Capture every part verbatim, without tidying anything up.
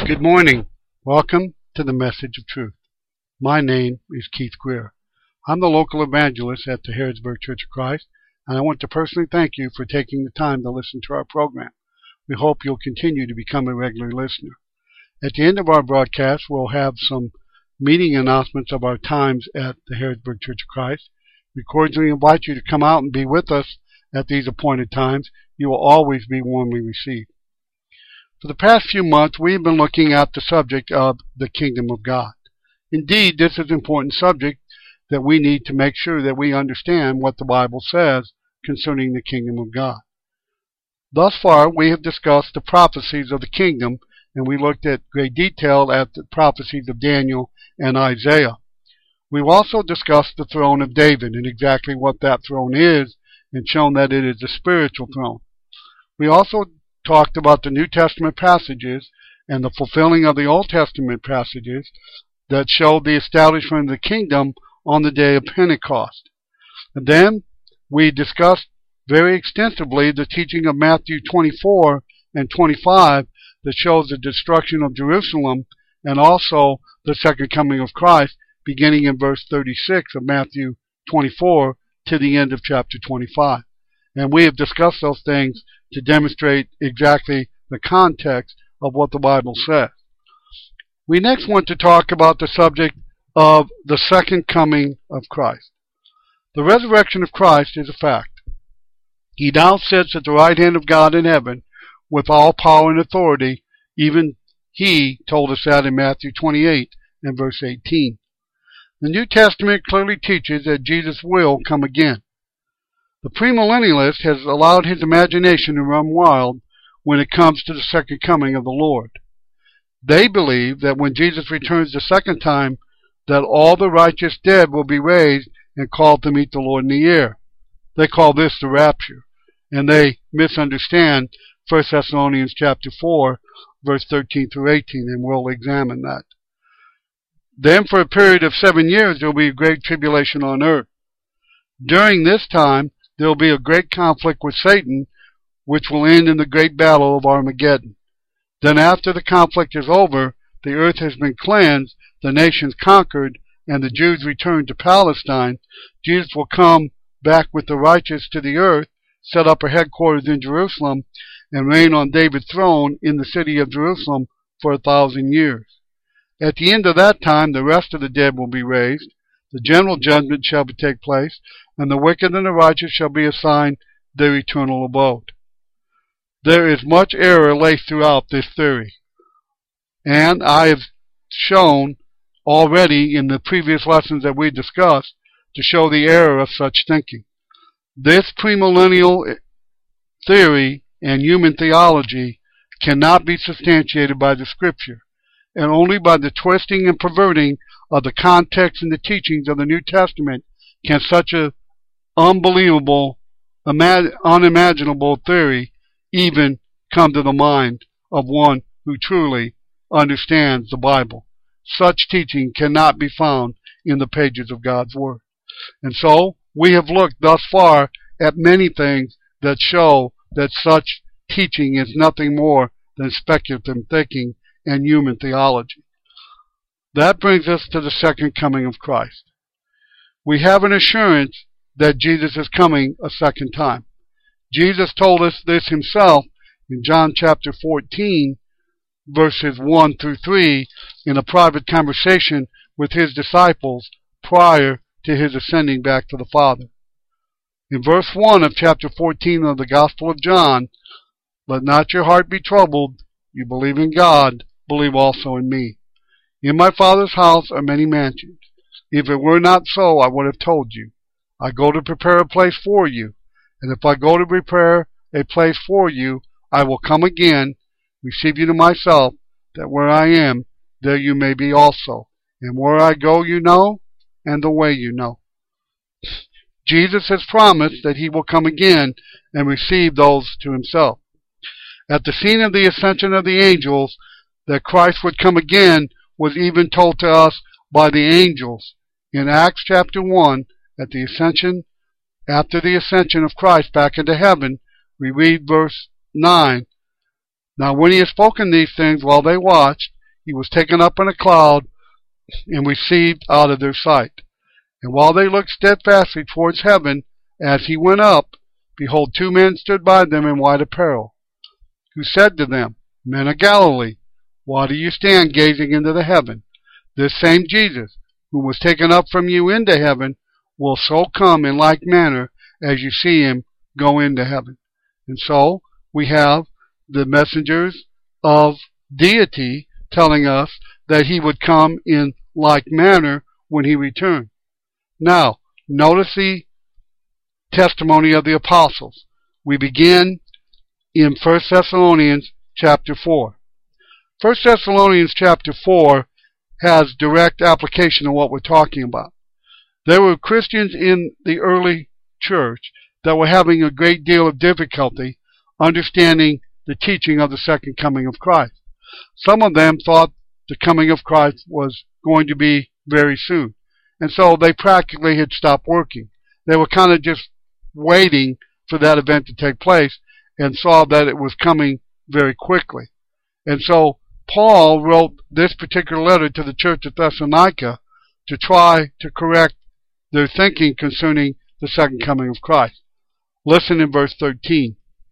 Good morning. Welcome to the Message of Truth. My name is Keith Greer. I'm the local evangelist at the Harrodsburg Church of Christ, and I want to personally thank you for taking the time to listen to our program. We hope you'll continue to become a regular listener. At the end of our broadcast, we'll have some meeting announcements of our times at the Harrodsburg Church of Christ. We cordially invite you to come out and be with us at these appointed times. You will always be warmly received. For the past few months, we've been looking at the subject of the kingdom of God. Indeed, this is an important subject that we need to make sure that we understand what the Bible says concerning the kingdom of God. Thus far, we have discussed the prophecies of the kingdom, and we looked at great detail at the prophecies of Daniel and Isaiah. We've also discussed the throne of David and exactly what that throne is, and shown that it is a spiritual throne. We also talked about the New Testament passages and the fulfilling of the Old Testament passages that showed the establishment of the kingdom on the day of Pentecost. And then we discussed very extensively the teaching of Matthew twenty-four and twenty-five that shows the destruction of Jerusalem and also the second coming of Christ, beginning in verse thirty-six of Matthew twenty-four to the end of chapter twenty-five. And we have discussed those things to demonstrate exactly the context of what the Bible says. We next want to talk about the subject of the second coming of Christ. The resurrection of Christ is a fact. He now sits at the right hand of God in heaven with all power and authority. Even he told us that in Matthew twenty-eight and verse eighteen. The New Testament clearly teaches that Jesus will come again. The premillennialist has allowed his imagination to run wild when it comes to the second coming of the Lord. They believe that when Jesus returns the second time, that all the righteous dead will be raised and called to meet the Lord in the air. They call this the rapture, and they misunderstand First Thessalonians chapter four, verse thirteen through eighteen, and we'll examine that. Then for a period of seven years there will be a great tribulation on earth. During this time, there will be a great conflict with Satan, which will end in the great battle of Armageddon. Then after the conflict is over, the earth has been cleansed, the nations conquered, and the Jews returned to Palestine. Jesus will come back with the righteous to the earth, set up a headquarters in Jerusalem, and reign on David's throne in the city of Jerusalem for a thousand years. At the end of that time, the rest of the dead will be raised. The general judgment shall take place, and the wicked and the righteous shall be assigned their eternal abode. There is much error laced throughout this theory, and I have shown already in the previous lessons that we discussed to show the error of such thinking. This premillennial theory and human theology cannot be substantiated by the Scripture, and only by the twisting and perverting of the context and the teachings of the New Testament can such a unbelievable, unimaginable theory even come to the mind of one who truly understands the Bible. Such teaching cannot be found in the pages of God's Word. And so, we have looked thus far at many things that show that such teaching is nothing more than speculative thinking and human theology. That brings us to the second coming of Christ. We have an assurance that Jesus is coming a second time. Jesus told us this himself in John chapter fourteen, verses one through three, in a private conversation with his disciples prior to his ascending back to the Father. In verse one of chapter fourteen of the Gospel of John, "Let not your heart be troubled. You believe in God, believe also in me. In my Father's house are many mansions. If it were not so, I would have told you. I go to prepare a place for you. And if I go to prepare a place for you, I will come again, receive you to myself, that where I am, there you may be also. And where I go you know, and the way you know." Jesus has promised that he will come again and receive those to himself. At the scene of the ascension of the angels, that Christ would come again was even told to us by the angels. In Acts chapter one, at the ascension, after the ascension of Christ back into heaven, we read verse nine. "Now when he had spoken these things while they watched, he was taken up in a cloud and received out of their sight. And while they looked steadfastly towards heaven as he went up, behold, two men stood by them in white apparel, who said to them, Men of Galilee, why do you stand gazing into the heaven? This same Jesus, who was taken up from you into heaven, will so come in like manner as you see him go into heaven. And so we have the messengers of deity telling us that he would come in like manner when he returned. Now, notice the testimony of the apostles. We begin in First Thessalonians chapter four. First Thessalonians chapter four has direct application of what we're talking about. There were Christians in the early church that were having a great deal of difficulty understanding the teaching of the second coming of Christ. Some of them thought the coming of Christ was going to be very soon. And so they practically had stopped working. They were kind of just waiting for that event to take place and saw that it was coming very quickly. And so Paul wrote this particular letter to the church of Thessalonica to try to correct their thinking concerning the second coming of Christ. Listen in verse thirteen.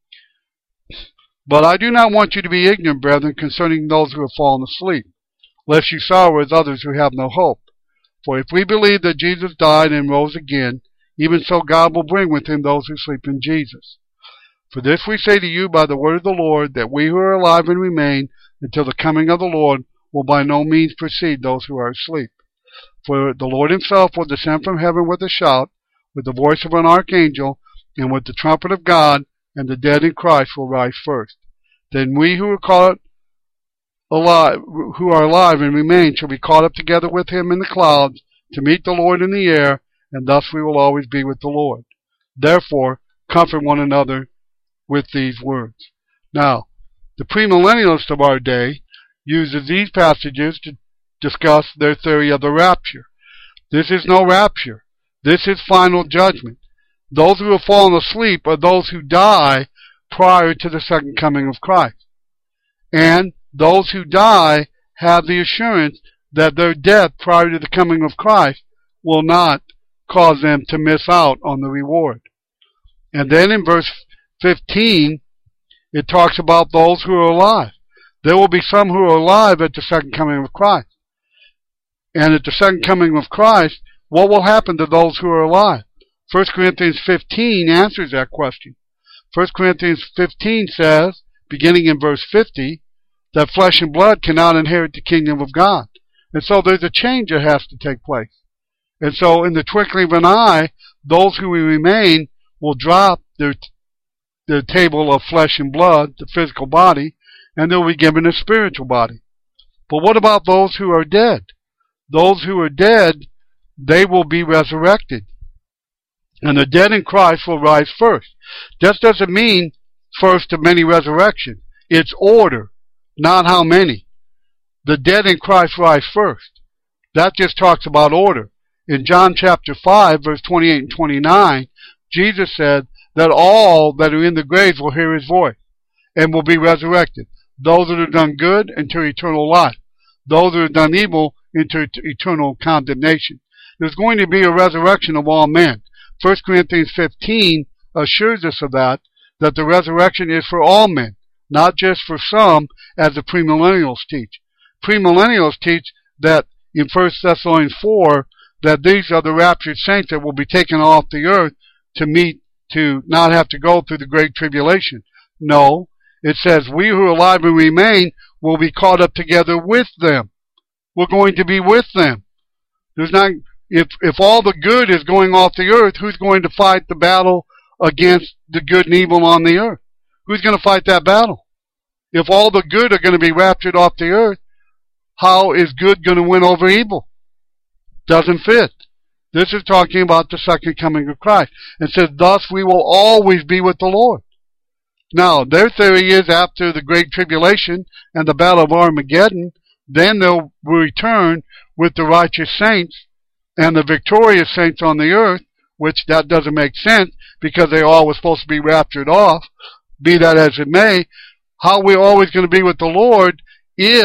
But I do not want you to be ignorant, brethren, concerning those who have fallen asleep, lest you sorrow as others who have no hope. For if we believe that Jesus died and rose again, even so God will bring with him those who sleep in Jesus. For this we say to you by the word of the Lord, that we who are alive and remain until the coming of the Lord will by no means precede those who are asleep. For the Lord himself will descend from heaven with a shout, with the voice of an archangel, and with the trumpet of God, and the dead in Christ will rise first. Then we who are caught alive, who are alive and remain, shall be caught up together with him in the clouds to meet the Lord in the air, and thus we will always be with the Lord. Therefore, comfort one another with these words. Now, the premillennialist of our day uses these passages to discuss their theory of the rapture. This is no rapture. This is final judgment. Those who have fallen asleep are those who die prior to the second coming of Christ. And those who die have the assurance that their death prior to the coming of Christ will not cause them to miss out on the reward. And then in verse fifteen, it talks about those who are alive. There will be some who are alive at the second coming of Christ. And at the second coming of Christ, what will happen to those who are alive? First Corinthians fifteen answers that question. First Corinthians fifteen says, beginning in verse fifty, that flesh and blood cannot inherit the kingdom of God. And so there's a change that has to take place. And so in the twinkling of an eye, those who remain will drop their, their table of flesh and blood, the physical body, and they'll be given a spiritual body. But what about those who are dead? Those who are dead, they will be resurrected. And the dead in Christ will rise first. This doesn't mean first of many resurrections. It's order, not how many. The dead in Christ rise first. That just talks about order. In John chapter five, verse twenty-eight and twenty-nine, Jesus said that all that are in the graves will hear his voice and will be resurrected. Those that have done good into eternal life. Those that have done evil into eternal condemnation. There's going to be a resurrection of all men. First Corinthians fifteen assures us of that, that the resurrection is for all men, not just for some, as the premillennials teach. Premillennials teach that in First Thessalonians four, that these are the raptured saints that will be taken off the earth to meet, to not have to go through the great tribulation. No, it says we who are alive and remain will be caught up together with them. We're going to be with them. There's not, if if all the good is going off the earth, who's going to fight the battle against the good and evil on the earth? Who's going to fight that battle? If all the good are going to be raptured off the earth, how is good going to win over evil? Doesn't fit. This is talking about the second coming of Christ. It says, thus we will always be with the Lord. Now, their theory is after the great tribulation and the battle of Armageddon, then they'll return with the righteous saints and the victorious saints on the earth, which that doesn't make sense because they all were supposed to be raptured off. Be that as it may, how we're always going to be with the Lord if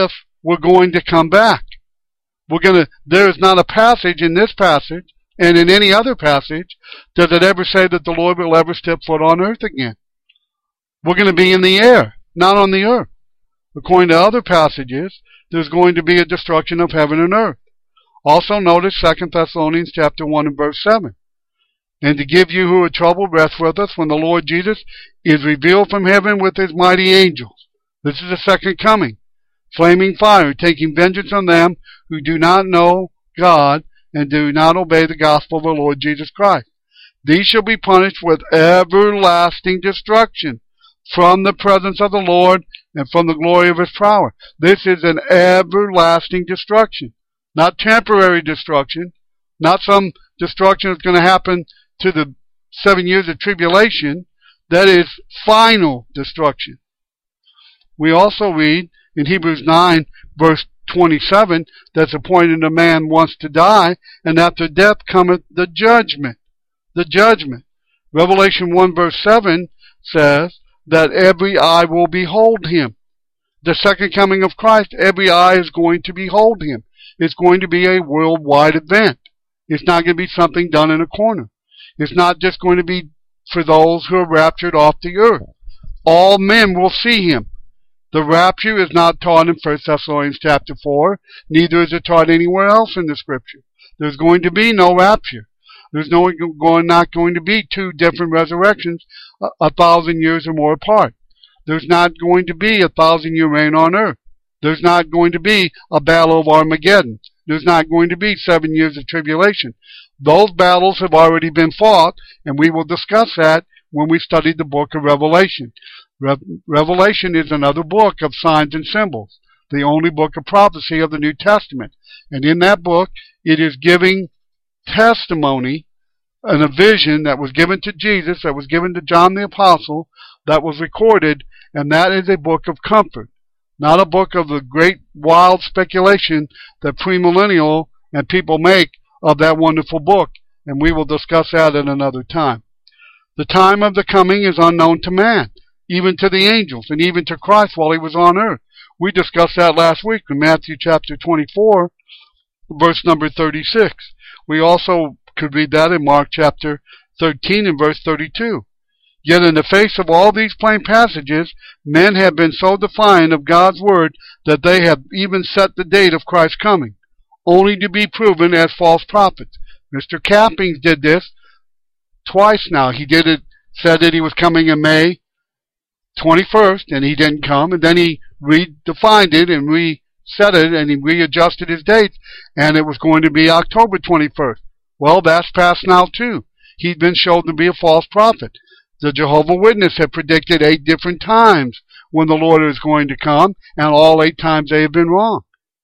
we're going to come back. We're going to, there is not a passage in this passage and in any other passage does it ever say that the Lord will ever step foot on earth again. We're going to be in the air, not on the earth. According to other passages, there's going to be a destruction of heaven and earth. Also notice Second Thessalonians chapter one and verse seven. And to give you who are troubled rest with us when the Lord Jesus is revealed from heaven with his mighty angels. This is the second coming. Flaming fire, taking vengeance on them who do not know God and do not obey the gospel of the Lord Jesus Christ. These shall be punished with everlasting destruction from the presence of the Lord and from the glory of his power. This is an everlasting destruction, not temporary destruction, not some destruction that's going to happen to the seven years of tribulation. That is final destruction. We also read in Hebrews nine, verse twenty-seven, that's appointed a man wants to die, and after death cometh the judgment. The judgment. Revelation one, verse seven says that every eye will behold him. The second coming of Christ, every eye is going to behold him. It's going to be a worldwide event. It's not going to be something done in a corner. It's not just going to be for those who are raptured off the earth. All men will see him. The rapture is not taught in First Thessalonians chapter four, neither is it taught anywhere else in the Scripture. There's going to be no rapture. There's no going, not going to be two different resurrections a, a thousand years or more apart. There's not going to be a thousand year reign on earth. There's not going to be a battle of Armageddon. There's not going to be seven years of tribulation. Those battles have already been fought, and we will discuss that when we study the book of Revelation. Re- Revelation is another book of signs and symbols, the only book of prophecy of the New Testament. And in that book, it is giving testimony and a vision that was given to Jesus, that was given to John the Apostle, that was recorded, and that is a book of comfort, not a book of the great wild speculation that premillennial and people make of that wonderful book, and we will discuss that at another time. The time of the coming is unknown to man, even to the angels, and even to Christ while he was on earth. We discussed that last week in Matthew chapter twenty-four, verse number thirty-six. We also could read that in Mark chapter thirteen and verse thirty-two. Yet in the face of all these plain passages, men have been so defiant of God's word that they have even set the date of Christ's coming, only to be proven as false prophets. Mister Cappings did this twice now. He did it, said that he was coming in May twenty-first, and he didn't come, and then he redefined it and reset it, and he readjusted his dates, and it was going to be October twenty-first. Well, that's past now too. He'd been shown to be a false prophet. The Jehovah's Witnesses have predicted eight different times when the Lord is going to come, and all eight times they have been wrong.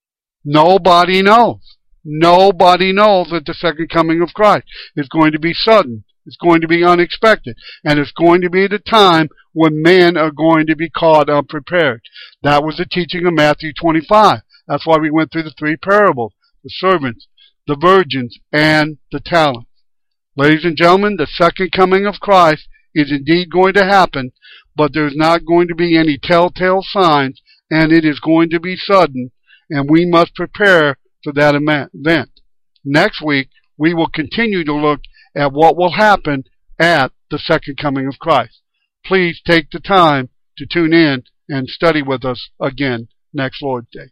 Nobody knows. Nobody knows that the second coming of Christ is going to be sudden. It's going to be unexpected. And it's going to be the time when men are going to be caught unprepared. That was the teaching of Matthew twenty-five. That's why we went through the three parables: the servants, the virgins, and the talents. Ladies and gentlemen, the second coming of Christ is indeed going to happen, but there's not going to be any telltale signs, and it is going to be sudden, and we must prepare for that event. Next week, we will continue to look at what will happen at the second coming of Christ. Please take the time to tune in and study with us again next Lord's Day.